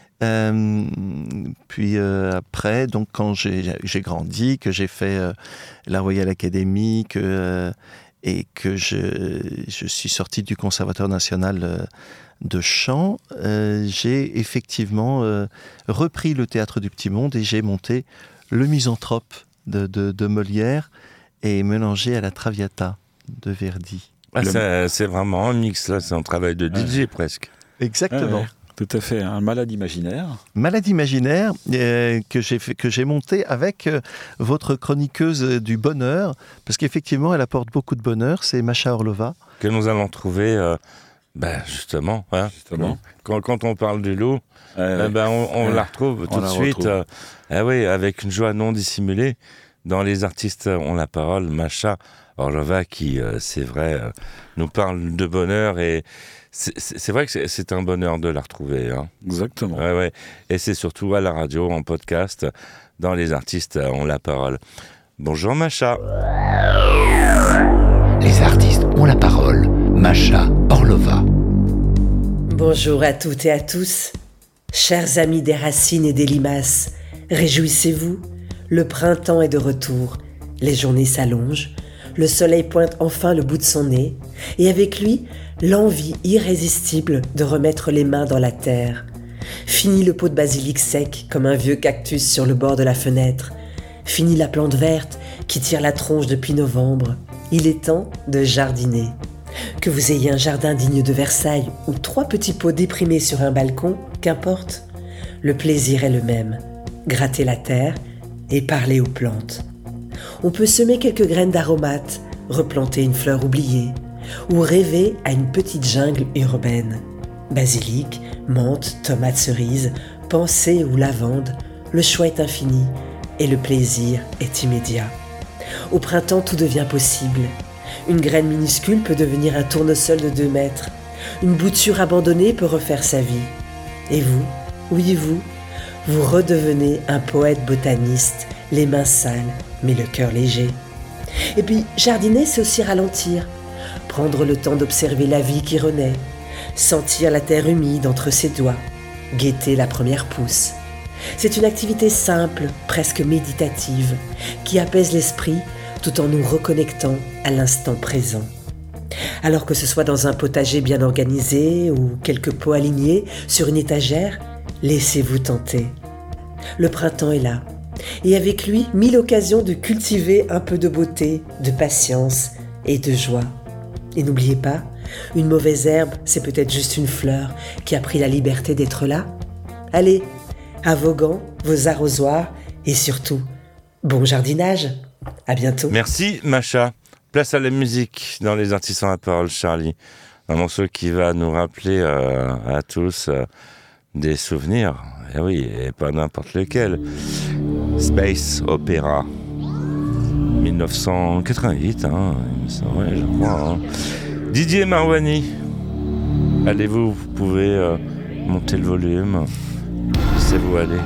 Euh, puis euh, après, donc quand j'ai, j'ai grandi, que j'ai fait euh, la Royal Academy, que, euh, et que je, je suis sorti du Conservatoire national euh, de chant, euh, j'ai effectivement euh, repris le Théâtre du Petit Monde et j'ai monté Le Misanthrope de, de, de Molière et mélangé à la Traviata de Verdi. Ah, Le- ça, c'est vraiment un mix, là. C'est un travail de D J presque. Exactement. Ouais, ouais, tout à fait, un malade imaginaire. Malade imaginaire euh, que j'ai fait, que j'ai monté avec euh, votre chroniqueuse euh, du bonheur, parce qu'effectivement elle apporte beaucoup de bonheur, c'est Macha Orlova. Que nous allons trouver, euh, ben, justement. hein. Justement. Quand, quand on parle du loup, Ouais, eh ouais. ben, on, on Ouais. la retrouve tout On de la suite. retrouve. euh, ah oui, avec une joie non dissimulée. Dans Les artistes ont la parole, Macha Orlova, qui, euh, c'est vrai, euh, nous parle de bonheur. Et c'est, c'est c'est vrai que c'est, c'est un bonheur de la retrouver. Hein. Exactement. Ouais, ouais. Et c'est surtout à la radio, en podcast, dans Les artistes ont la parole. Bonjour Macha. Les artistes ont la parole. Macha Orlova. Bonjour à toutes et à tous. Chers amis des racines et des limaces, réjouissez-vous, le printemps est de retour. Les journées s'allongent, le soleil pointe enfin le bout de son nez, et avec lui, l'envie irrésistible de remettre les mains dans la terre. Fini le pot de basilic sec comme un vieux cactus sur le bord de la fenêtre. Fini la plante verte qui tire la tronche depuis novembre. Il est temps de jardiner. Que vous ayez un jardin digne de Versailles ou trois petits pots déprimés sur un balcon, qu'importe. Le plaisir est le même. Gratter la terre et parler aux plantes. On peut semer quelques graines d'aromates, replanter une fleur oubliée, ou rêver à une petite jungle urbaine. Basilic, menthe, tomates cerises, pensée ou lavande, le choix est infini et le plaisir est immédiat. Au printemps, tout devient possible. Une graine minuscule peut devenir un tournesol de deux mètres. Une bouture abandonnée peut refaire sa vie. Et vous, oui vous, vous redevenez un poète botaniste, les mains sales, mais le cœur léger. Et puis, jardiner, c'est aussi ralentir. Prendre le temps d'observer la vie qui renaît. Sentir la terre humide entre ses doigts. Guetter la première pousse. C'est une activité simple, presque méditative, qui apaise l'esprit tout en nous reconnectant à l'instant présent. Alors que ce soit dans un potager bien organisé ou quelques pots alignés sur une étagère, laissez-vous tenter. Le printemps est là, et avec lui, mille occasions de cultiver un peu de beauté, de patience et de joie. Et n'oubliez pas, une mauvaise herbe, c'est peut-être juste une fleur qui a pris la liberté d'être là. Allez, à vos gants, vos arrosoirs et surtout, bon jardinage. À bientôt. Merci Macha. Place à la musique dans les artisans à parole, Charlie. Un morceau qui va nous rappeler euh, à tous euh, des souvenirs. Et oui, et pas n'importe lequel. Space Opera. dix-neuf cent quatre-vingt-huit, hein, ouais, je crois. Hein. Didier Marouani. Allez-vous, vous pouvez euh, monter le volume. Laissez-vous aller.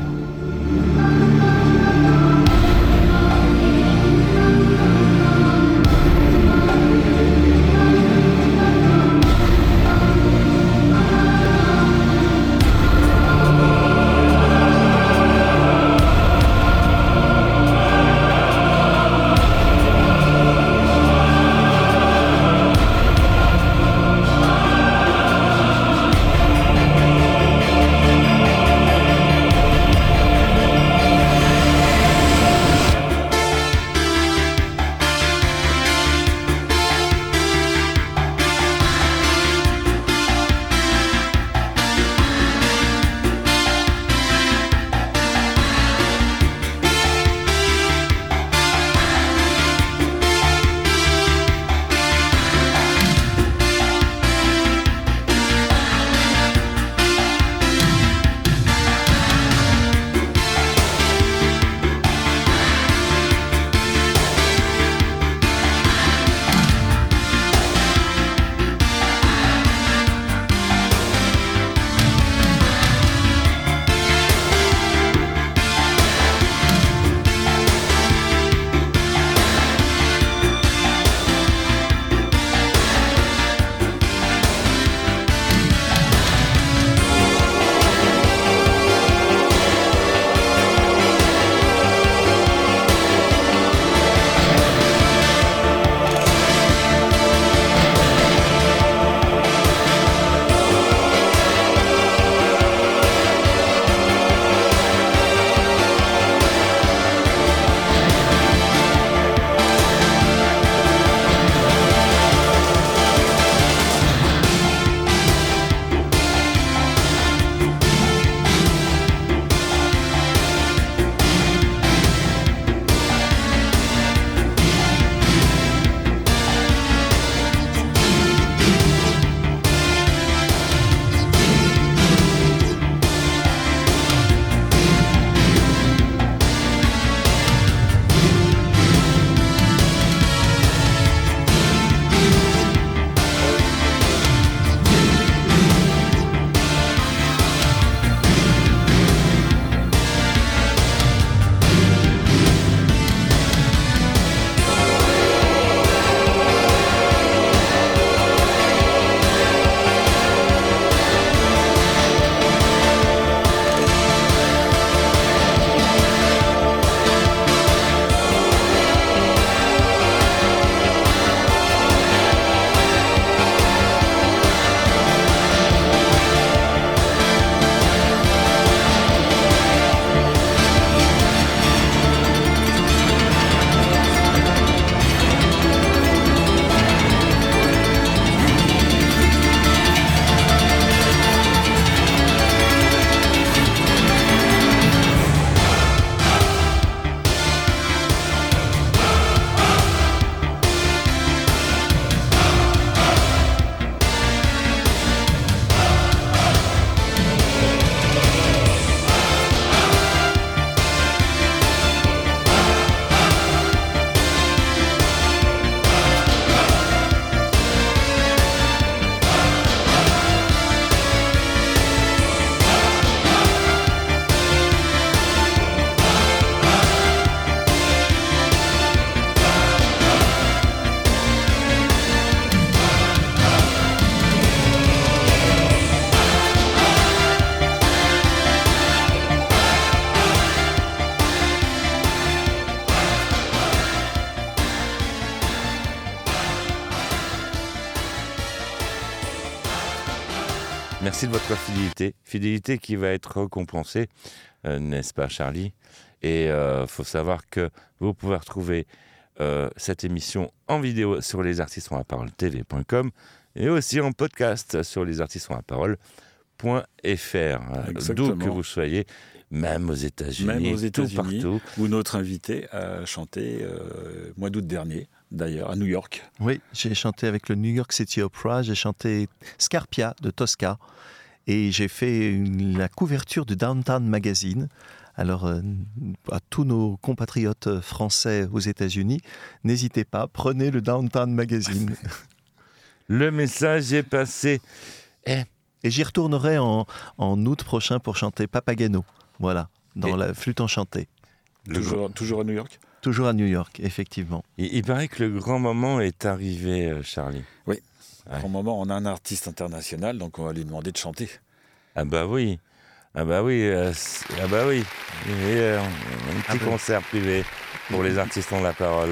Merci de votre fidélité. Fidélité qui va être récompensée, euh, n'est-ce pas Charlie? Et il euh, faut savoir que vous pouvez retrouver euh, cette émission en vidéo sur les artistes ont la parole T V point com et aussi en podcast sur les artistes ont la parole point F R. D'où que vous soyez, même aux États-Unis, même aux États-Unis, partout. Où notre invité a chanté euh, mois d'août dernier, d'ailleurs, à New York. Oui, j'ai chanté avec le New York City Opera, j'ai chanté Scarpia de Tosca et j'ai fait une, la couverture du Downtown Magazine. Alors, euh, à tous nos compatriotes français aux États-Unis, n'hésitez pas, prenez le Downtown Magazine. Le message est passé. Eh. Et j'y retournerai en, en août prochain pour chanter Papageno, voilà, dans et la flûte enchantée. Toujours, toujours à New York ? Toujours à New York, effectivement. Il, il paraît que le grand moment est arrivé, Charlie. Oui, ouais. Grand moment, on a un artiste international, donc on va lui demander de chanter. Ah bah oui. Ah bah oui, euh, ah bah oui. Et, euh, un petit ah concert bah. privé pour les artistes ont la parole.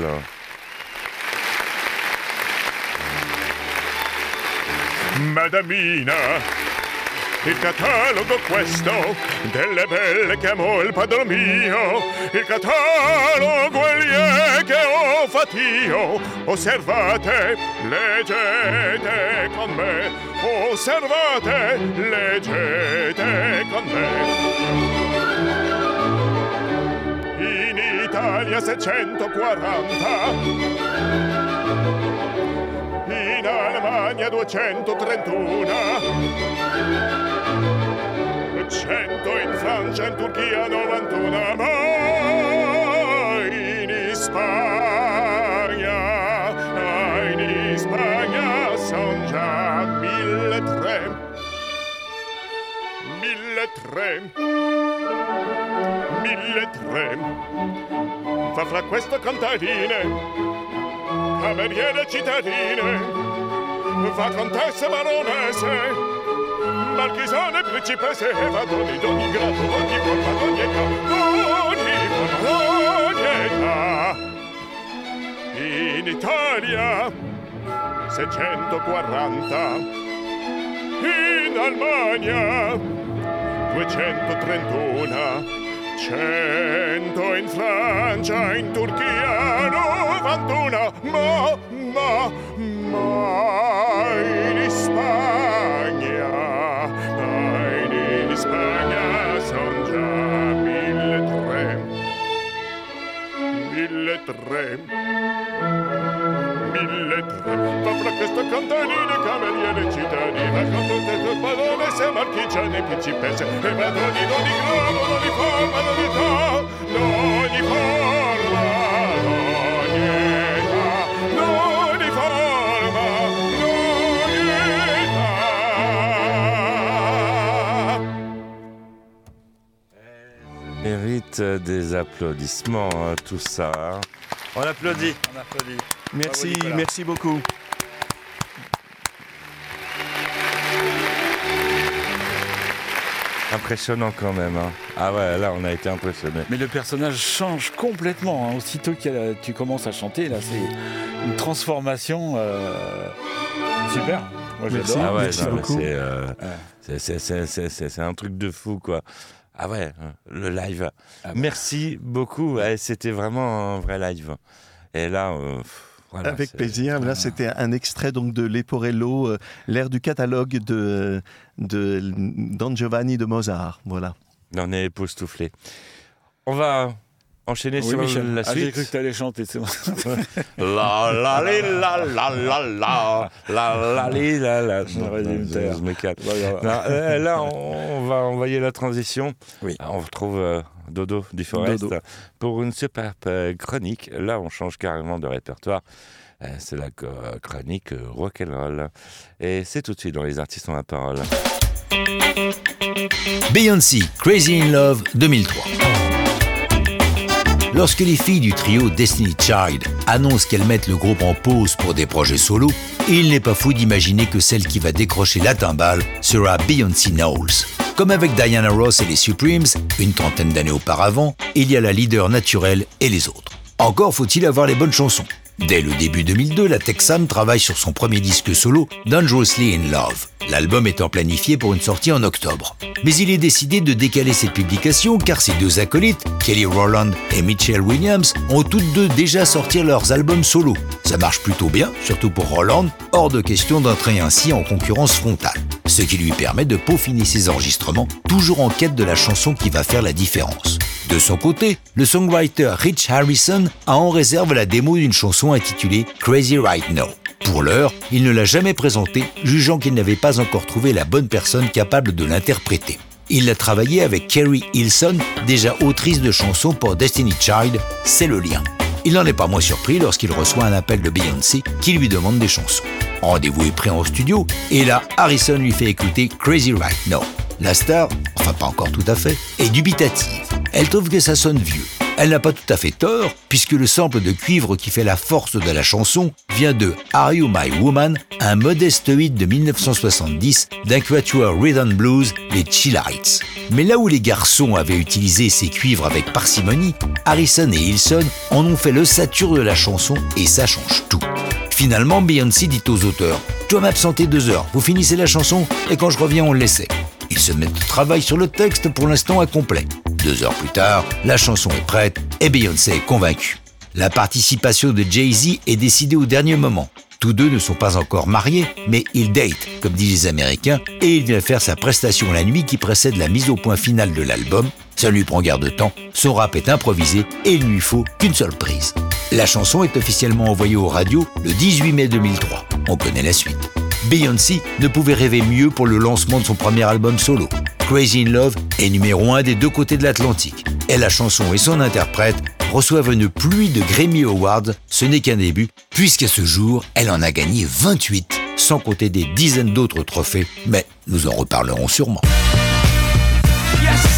Madamina, il catalogo questo delle belle che amo il padron mio, il catalogo è che ho fatio, osservate, leggete con me, osservate, leggete con me. In Italia seicentoquaranta, in Alemania duecentotrentuno, cento in Francia, in Turchia novantuno, ma in Spagna, in Spagna son già mille tre, mille tre, mille tre. Fa fra queste contadine cameriere cittadine, fa contesse baronesse, marchisane principesse, e va d'ogni, d'ogni grado, d'ogni forma, d'ogni età, d'ogni forma, d'ogni età. In Italia seicentoquaranta, in Almania duecentotrentuno, cento in Francia, in Turchia novantuno, ma, ma, ma in Spagna, in Spagna son già mille tre, mille tre, mille tre. Ma fra queste cantarine, cameriere cittadine, con tutte le padrone, se marchigiane, principesse, e va d'ogni, d'ogni grado, d'ogni forma, d'ogni età, d'ogni forma, d'ogni età, d'ogni forma, d'ogni età. Mérite des applaudissements, hein, tout ça. Hein. On applaudit. On applaudit. Merci, Bravo, merci beaucoup. Impressionnant quand même. Hein. Ah ouais, là on a été impressionnés. Mais le personnage change complètement. Hein. Aussitôt que tu commences à chanter, là c'est une transformation euh, super. Moi merci, j'adore. Ah ouais, merci non, beaucoup. C'est, euh, ouais. c'est, c'est, c'est, c'est, c'est, c'est un truc de fou quoi. Ah ouais, le live. Ah bah. Merci beaucoup. Ouais, c'était vraiment un vrai live. Et là. Euh, Voilà, Avec c'est... plaisir. Là, c'était un extrait donc de Leporello, euh, l'air du catalogue de, de Don Giovanni de Mozart. Voilà. On est époustouflés. On va enchaîner oui, sur Michel. la ah, suite. J'ai cru que tu allais chanter. C'est bon. La la li, la la la la la la li, la la. J'aurais dû me taire. Je me calme. Non, euh, là, on va envoyer la transition. Oui. On retrouve euh, Dodo du Forest Dodo. pour une superbe euh, chronique. Là, on change carrément de répertoire. Euh, c'est la euh, chronique euh, rock'n'roll. Et c'est tout de suite dans Les Artistes ont la parole. Beyoncé, Crazy in Love deux mille trois. Lorsque les filles du trio Destiny Child annoncent qu'elles mettent le groupe en pause pour des projets solo, il n'est pas fou d'imaginer que celle qui va décrocher la timbale sera Beyoncé Knowles. Comme avec Diana Ross et les Supremes, une trentaine d'années auparavant, il y a la leader naturelle et les autres. Encore faut-il avoir les bonnes chansons. Dès le début deux mille deux, la Texane travaille sur son premier disque solo, Dangerously in Love, l'album étant planifié pour une sortie en octobre. Mais il est décidé de décaler cette publication car ses deux acolytes, Kelly Rowland et Mitchell Williams, ont toutes deux déjà sorti leurs albums solo. Ça marche plutôt bien, surtout pour Rowland, hors de question d'entrer ainsi en concurrence frontale. Ce qui lui permet de peaufiner ses enregistrements, toujours en quête de la chanson qui va faire la différence. De son côté, le songwriter Rich Harrison a en réserve la démo d'une chanson intitulée Crazy Right Now. Pour l'heure, il ne l'a jamais présentée, jugeant qu'il n'avait pas encore trouvé la bonne personne capable de l'interpréter. Il l'a travaillé avec Kerry Hilson, déjà autrice de chansons pour Destiny Child, c'est le lien. Il n'en est pas moins surpris lorsqu'il reçoit un appel de Beyoncé qui lui demande des chansons. Rendez-vous est pris en studio et là, Harrison lui fait écouter Crazy Right Now. La star, enfin pas encore tout à fait, est dubitative. Elle trouve que ça sonne vieux. Elle n'a pas tout à fait tort, puisque le sample de cuivre qui fait la force de la chanson vient de Are You My Woman, un modeste hit de dix-neuf cent soixante-dix d'un quatuor rhythm blues, les Chillites. Mais là où les garçons avaient utilisé ces cuivres avec parcimonie, Harrison et Hilson en ont fait l'ossature de la chanson et ça change tout. Finalement, Beyoncé dit aux auteurs « Je dois m'absenter deux heures, vous finissez la chanson et quand je reviens, on l'essaie. » Ils se mettent au travail sur le texte pour l'instant incomplet. Deux heures plus tard, la chanson est prête et Beyoncé est convaincue. La participation de Jay-Z est décidée au dernier moment. Tous deux ne sont pas encore mariés, mais ils datent, comme disent les Américains, et il vient faire sa prestation la nuit qui précède la mise au point finale de l'album. Ça lui prend guère de temps, son rap est improvisé et il ne lui faut qu'une seule prise. La chanson est officiellement envoyée aux radios le dix-huit mai deux mille trois. On connaît la suite. Beyoncé ne pouvait rêver mieux pour le lancement de son premier album solo. Crazy in Love est numéro un des deux côtés de l'Atlantique. Et la chanson et son interprète reçoivent une pluie de Grammy Awards. Ce n'est qu'un début, puisqu'à ce jour, elle en a gagné vingt-huit, sans compter des dizaines d'autres trophées. Mais nous en reparlerons sûrement. Yes.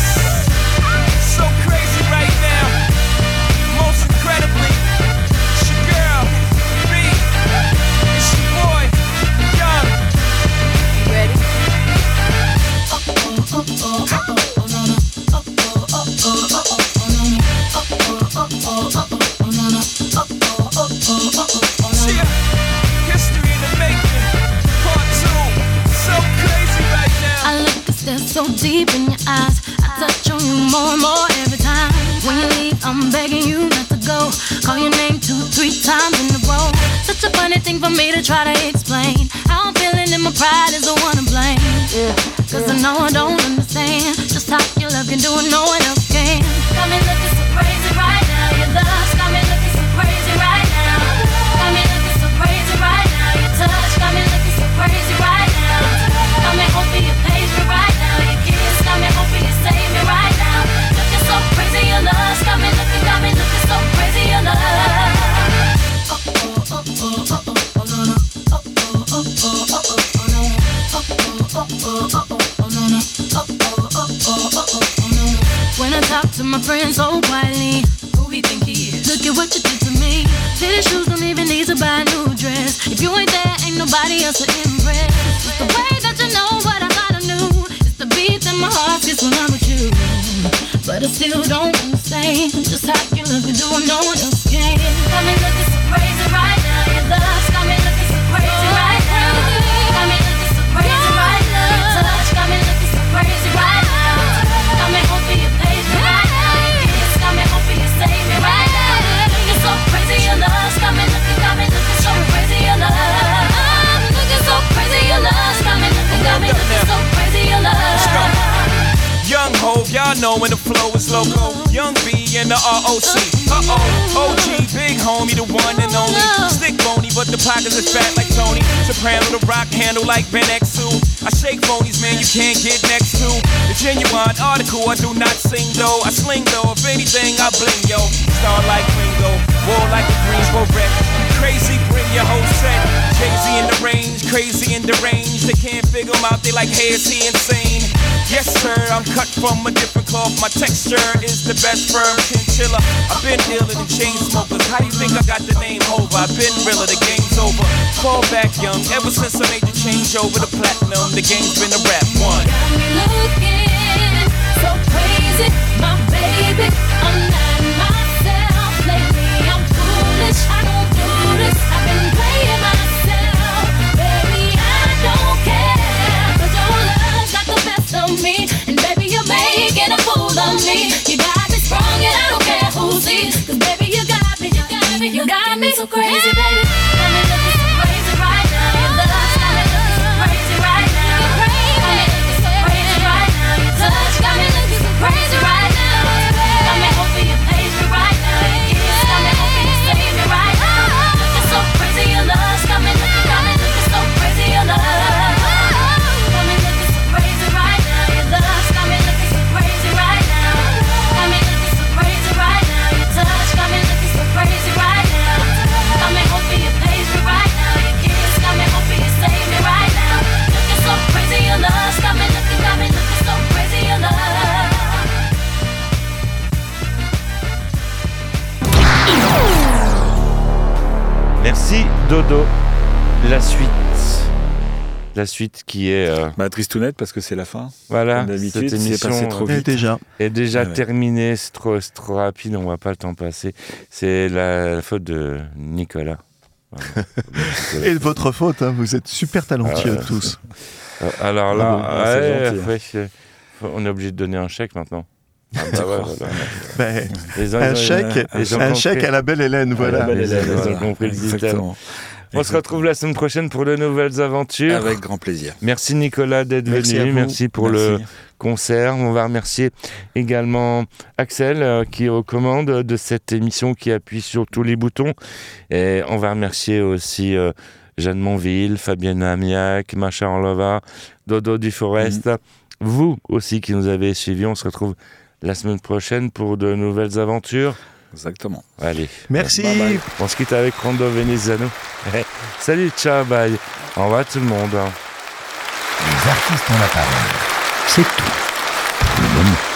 So crazy right now. Most incredibly, it's your girl, B. It's your boy, Young. You ready? Yeah. History in the making, part two. So crazy right now. I look at that so deep in your eyes. I touch on you more and more every time. When you leave, I'm begging you not to go. Call your name two, three times in a row. Such a funny thing for me to try to explain. How I'm feeling and my pride is the one to blame. Yeah, Cause yeah. I know I don't understand just how your love can do it, no one else can. Got me looking so crazy right now. Your love's got me looking so crazy right now. Got me looking so crazy right now. Your touch got me looking so crazy right now. Got me hoping you page me right now. Your kiss got me hoping you save me right now. Looking so crazy, your love's got me looking, got me looking so crazy, your love. Oh oh oh oh oh oh oh no no. Oh oh oh oh oh oh oh no. Oh oh oh oh oh oh no no. Oh oh oh oh oh oh no. When I talk to my friends so quietly, who he think he is? Look at what you did to me. Fitted shoes don't even need to buy a new dress. If you ain't there, ain't nobody else to impress. It's the way that you know what I thought I knew. It's the beat that my heart gets when I'm with you. But I still don't understand just how you look and do what no one else can. Got me looking so crazy right now. Your love's got me looking so crazy right now. Got me looking so crazy right now. Your touch got me looking so crazy right now. Got me hoping you page me right now. Your kiss got me hoping you save me right now. Looking so crazy, your love's got me looking, got me looking so crazy, your love. I'm looking so crazy, your love's got me looking, got me looking so crazy, your love. Young Hov, y'all know when the flow is loco. Young B and the R O C. Uh-oh, O G, big homie, the one and only. Stick bony, but the pockets is fat like Tony. Soprano, the rock handle like Ben X two. I shake phonies, man, you can't get next to. The genuine article, I do not sing though. I sling though, if anything, I bling, yo. Star like Ringo, war like a Greensboro wreck. Crazy, bring your whole set. Jay-Z in the range, crazy in the range. They can't figure him out, they like, hey, is he insane? Yes, sir, I'm cut from a different cloth. My texture is the best firm chinchilla. I've been iller than chain smokers. How do you think I got the name over? I've been realer, the game's over. Fall back young, ever since I made the change over to platinum. The game's been a rap one. Got me looking so crazy, my baby. I'm not myself lately. I'm foolish, I don't do me so crazy, baby. Got me looking so crazy right now. Your love's got me looking so crazy right now. Got me looking so crazy right now. Your touch got me looking so crazy right now. Got me hoping you page me right now. Your kiss got me hoping you save me right now. Looking so crazy, your love's got me looking, got me looking so crazy, your love. Got me looking so crazy right now. Your love's got me looking so crazy right now. Got me looking so crazy right now. Your touch got me looking so crazy right now. Got me hoping you page me right now. Your kiss got me hoping you save me right now. Looking so crazy, your love's got me looking, got me looking so crazy, your love. Merci Dodo. La suite. La suite qui est... Euh... Bah, tristounette parce que c'est la fin. Voilà, comme d'habitude, cette émission c'est passé trop Et vite. déjà. est déjà Ouais, ouais. terminée. C'est trop, c'est trop rapide, on voit pas le temps passer. C'est la, la faute de Nicolas. Voilà. Et de votre faute, hein, vous êtes super talentueux Ah, tous. Euh, Alors là, Ah bon, c'est ouais, gentil. ouais, c'est- faut- on est obligé de donner un chèque maintenant. Ah bah ouais, voilà. Ben, Les gens, un ils ont- chèque, ils ont un compris. chèque à la belle Hélène, voilà. La belle Les- Hélène, ils ont voilà. compris le système. Exactement. On se retrouve la semaine prochaine pour de nouvelles aventures. Avec grand plaisir. Merci Nicolas d'être Merci à venu, vous. merci pour le Merci. concert. On va remercier également Axel euh, qui est aux commandes de cette émission, qui appuie sur tous les boutons. Et on va remercier aussi euh, Jeanne Monville, Fabienne Amiac, Macha Orlova, Dodo du Forest. Mm. Vous aussi qui nous avez suivis. On se retrouve la semaine prochaine pour de nouvelles aventures. Exactement. Allez. Merci. Bye bye. On se quitte avec Rondo Veneziano. Salut, ciao, bye. Au revoir tout le monde. Les artistes ont la parole. C'est tout. Le moment.